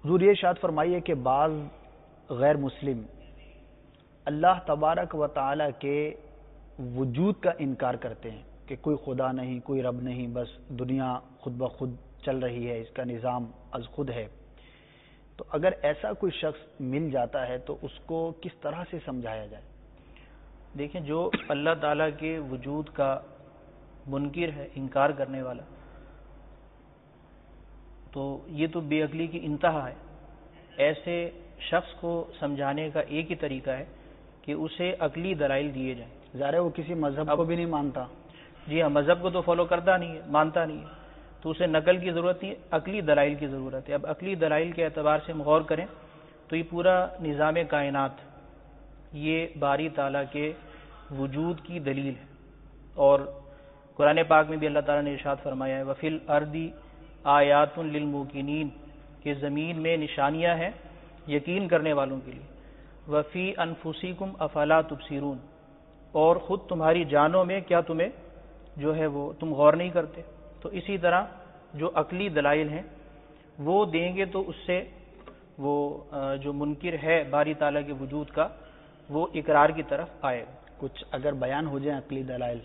حضور یہ ارشاد فرمائیے کہ بعض غیر مسلم اللہ تبارک و تعالی کے وجود کا انکار کرتے ہیں کہ کوئی خدا نہیں، کوئی رب نہیں، بس دنیا خود بخود چل رہی ہے، اس کا نظام از خود ہے۔ تو اگر ایسا کوئی شخص مل جاتا ہے تو اس کو کس طرح سے سمجھایا جائے؟ دیکھیں، جو اللہ تعالیٰ کے وجود کا منکر ہے، انکار کرنے والا، تو یہ تو بے عقلی کی انتہا ہے۔ ایسے شخص کو سمجھانے کا ایک ہی طریقہ ہے کہ اسے عقلی دلائل دیے جائیں۔ ظاہر ہے وہ کسی مذہب کو بھی نہیں مانتا۔ جی ہاں، مذہب کو تو فالو کرتا نہیں ہے، مانتا نہیں ہے، تو اسے نقل کی ضرورت نہیں، عقلی دلائل کی ضرورت ہے۔ اب عقلی دلائل کے اعتبار سے ہم غور کریں تو یہ پورا نظام کائنات یہ باری تعالیٰ کے وجود کی دلیل ہے، اور قرآن پاک میں بھی اللہ تعالیٰ نے ارشاد فرمایا ہے وَفِي الْأَرْضِ آیاتٌ لِلْمُوقِنِينَ کہ زمین میں نشانیاں ہیں یقین کرنے والوں کے لیے، وَفِي أَنفُسِكُمْ أَفَلَا تُبْصِرُونَ اور خود تمہاری جانوں میں کیا تمہیں جو ہے وہ تم غور نہیں کرتے۔ تو اسی طرح جو عقلی دلائل ہیں وہ دیں گے تو اس سے وہ جو منکر ہے باری تعالیٰ کے وجود کا وہ اقرار کی طرف آئے گا۔ کچھ اگر بیان ہو جائیں عقلی دلائل۔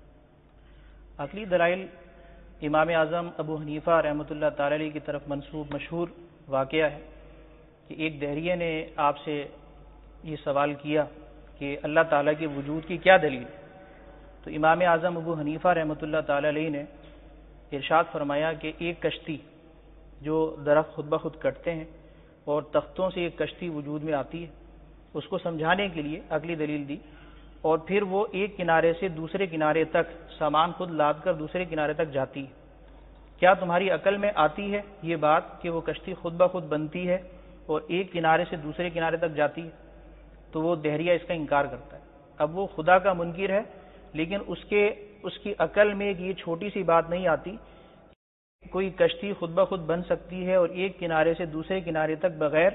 عقلی دلائل امام اعظم ابو حنیفہ رحمۃ اللہ تعالی علیہ کی طرف منسوب مشہور واقعہ ہے کہ ایک دہریے نے آپ سے یہ سوال کیا کہ اللہ تعالیٰ کے وجود کی کیا دلیل ہے؟ تو امام اعظم ابو حنیفہ رحمۃ اللہ تعالی علیہ نے ارشاد فرمایا کہ ایک کشتی جو درخت خود بخود کٹتے ہیں اور تختوں سے ایک کشتی وجود میں آتی ہے، اس کو سمجھانے کے لیے عقلی دلیل دی، اور پھر وہ ایک کنارے سے دوسرے کنارے تک سامان خود لاد کر دوسرے کنارے تک جاتی ہے۔ کیا تمہاری عقل میں آتی ہے یہ بات کہ وہ کشتی خود بخود بنتی ہے اور ایک کنارے سے دوسرے کنارے تک جاتی ہے؟ تو وہ دہریہ اس کا انکار کرتا ہے۔ اب وہ خدا کا منکر ہے، لیکن اس کی عقل میں یہ چھوٹی سی بات نہیں آتی، کوئی کشتی خود بخود بن سکتی ہے اور ایک کنارے سے دوسرے کنارے تک بغیر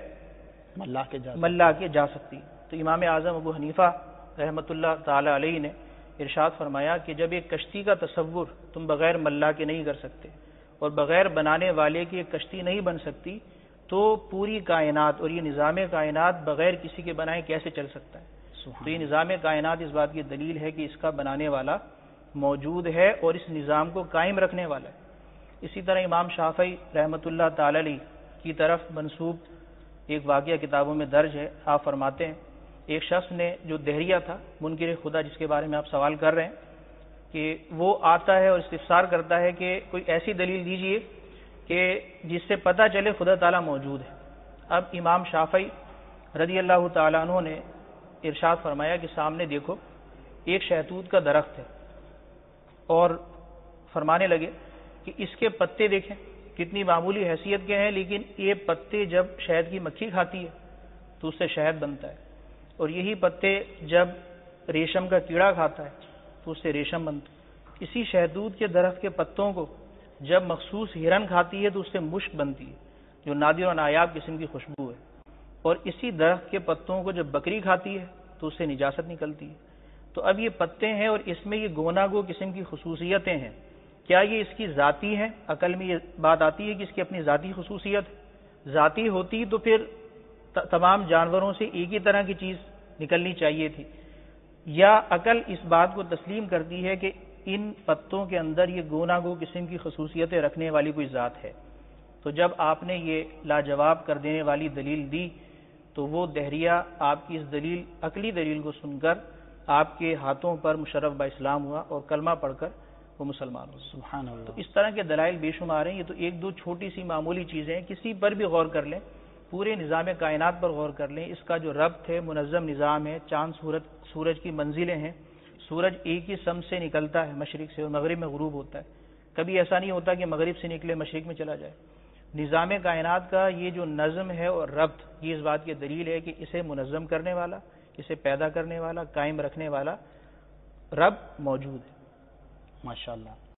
ملا کے جا سکتی۔ تو امام اعظم ابو حنیفہ رحمۃ اللہ تعالی علیہ نے ارشاد فرمایا کہ جب ایک کشتی کا تصور تم بغیر ملا کے نہیں کر سکتے اور بغیر بنانے والے کی ایک کشتی نہیں بن سکتی، تو پوری کائنات اور یہ نظام کائنات بغیر کسی کے بنائے کیسے چل سکتا ہے؟ تو یہ نظام کائنات اس بات کی دلیل ہے کہ اس کا بنانے والا موجود ہے اور اس نظام کو قائم رکھنے والا ہے۔ اسی طرح امام شافعی رحمۃ اللہ تعالی علیہ کی طرف منسوب ایک واقعہ کتابوں میں درج ہے، آپ فرماتے ہیں ایک شخص نے جو دہریہ تھا منکر خدا جس کے بارے میں آپ سوال کر رہے ہیں، کہ وہ آتا ہے اور استفسار کرتا ہے کہ کوئی ایسی دلیل دیجئے کہ جس سے پتہ چلے خدا تعالیٰ موجود ہے۔ اب امام شافعی رضی اللہ تعالیٰ عنہ نے ارشاد فرمایا کہ سامنے دیکھو ایک شہتوت کا درخت ہے، اور فرمانے لگے کہ اس کے پتے دیکھیں کتنی معمولی حیثیت کے ہیں، لیکن یہ پتے جب شہد کی مکھی کھاتی ہے تو اس سے شہد بنتا ہے، اور یہی پتے جب ریشم کا کیڑا کھاتا ہے تو اس سے ریشم بنتا ہے۔ اسی شہتوت کے درخت کے پتوں کو جب مخصوص ہرن کھاتی ہے تو اس سے مشک بنتی ہے جو نادر و نایاب قسم کی خوشبو ہے، اور اسی درخت کے پتوں کو جب بکری کھاتی ہے تو اس سے نجاست نکلتی ہے۔ تو اب یہ پتے ہیں اور اس میں یہ گوناگو قسم کی خصوصیتیں ہیں، کیا یہ اس کی ذاتی ہیں؟ عقل میں یہ بات آتی ہے کہ اس کی اپنی ذاتی خصوصیت ذاتی ہوتی تو پھر تمام جانوروں سے ایک ہی طرح کی چیز نکلنی چاہیے تھی، یا عقل اس بات کو تسلیم کرتی ہے کہ ان پتوں کے اندر یہ گوناگو قسم کی خصوصیتیں رکھنے والی کوئی ذات ہے؟ تو جب آپ نے یہ لاجواب کر دینے والی دلیل دی تو وہ دہریہ آپ کی اس دلیل عقلی دلیل کو سن کر آپ کے ہاتھوں پر مشرف با اسلام ہوا اور کلمہ پڑھ کر وہ مسلمان ہو۔ سبحان اللہ۔ تو اس طرح کے دلائل بے شمار ہیں، یہ تو ایک دو چھوٹی سی معمولی چیزیں ہیں، کسی پر بھی غور کر لیں، پورے نظام کائنات پر غور کر لیں، اس کا جو ربط ہے منظم نظام ہے، چاند سورج کی منزلیں ہیں، سورج ایک ہی سمت سے نکلتا ہے مشرق سے اور مغرب میں غروب ہوتا ہے، کبھی ایسا نہیں ہوتا کہ مغرب سے نکلے مشرق میں چلا جائے۔ نظام کائنات کا یہ جو نظم ہے اور ربط، یہ اس بات کی دلیل ہے کہ اسے منظم کرنے والا، اسے پیدا کرنے والا، قائم رکھنے والا رب موجود ہے۔ ماشاءاللہ۔